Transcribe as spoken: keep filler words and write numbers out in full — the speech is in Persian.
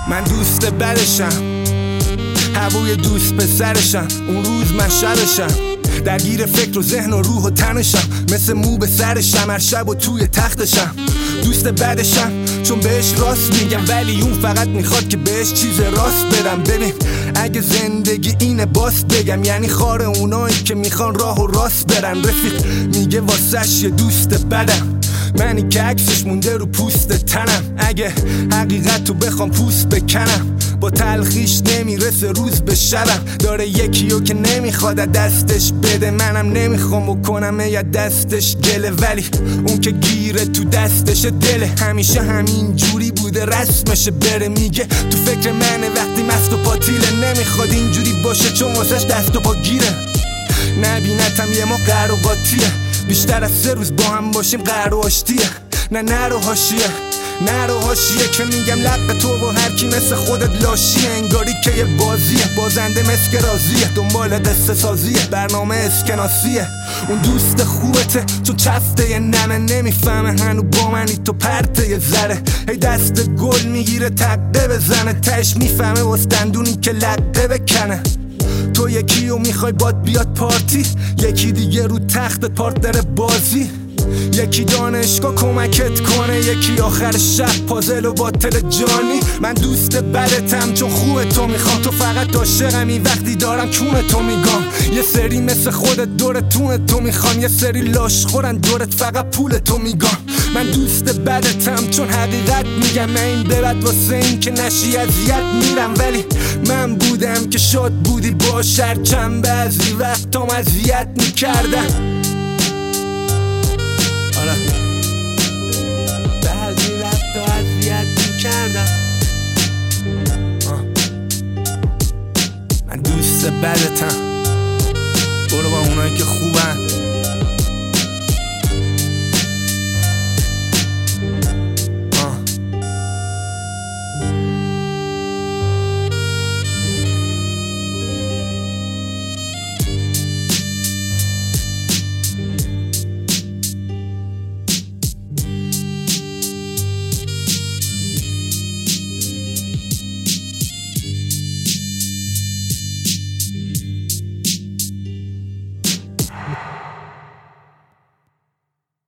من دوست بدشم، هوای دوست پسرشم، اون روز من شبشم، درگیر فکر و ذهن و روح و تنشم، مثل مو به سرشم، هر شب و توی تختشم. دوست بدشم چون بهش راست میگم، ولی اون فقط میخواد که بهش چیز راست بدم. ببین اگه زندگی اینه باست بگم، یعنی خار اونایی که میخوان راه و راست برن. رفیق میگه واسش یه دوست بدم، منی که عکسش مونده رو پوست تنم. اگه حقیقت رو بخوام پوست بکنم، با تلخیش نمیرسه روز به شبم. داره یکیو که نمیخواد دستش بده، منم نمیخوام بکنم یا دستش گله، ولی اون که گیره تو دستش دله. همیشه همین جوری بوده رسمشه بره، میگه تو فکر منه وقتی مست و پاتیله. نمیخواد اینجوری باشه چون واسش دست و پا گیره، نبینتم یه ما قهر و قاطیه، بیشتر از سه روز با هم باشیم قهر و آشتیه. نه نرو حاشیه، نرو حاشیه که میگم لق تو و هر کی مثل خودت لاشیه. انگاری که یه بازیه، بازنده مثل که راضیه، دنبال قصه سازیه، برنامه اسکناسیه. اون دوست خوبته چون چفته یه نمه، نمیفهمه هنو با منی تو پرته یه ذره. هی دست گل میگیره تقه بزنه، تش میفهمه وستندونی که لقه بکنه. تو یکی رو میخوای باد بیاد پارتی، یکی دیگه رو تخت پارتنر بازی، یکی دانشگاه کمکت کنه، یکی آخر شب پازل و باطل جانی. من دوست بدتم چون خوب تو میخوام، تو فقط عاشقمی وقتی دارم کون تو میگم. یه سری مثل خودت دور تون تو میخوام، یه سری لاش خورن دورت فقط پول تو میگم. من دوست بدتم چون حقیقت میگم، من این ببد واسه این که نشی اذیت میرم، ولی من بودم که شاد بودی با شرچم، بعضی وقتام اذیت میکردم. بعضی وقتا اذیت میکردم. من دوست بدتم، برو با اونایی که خوب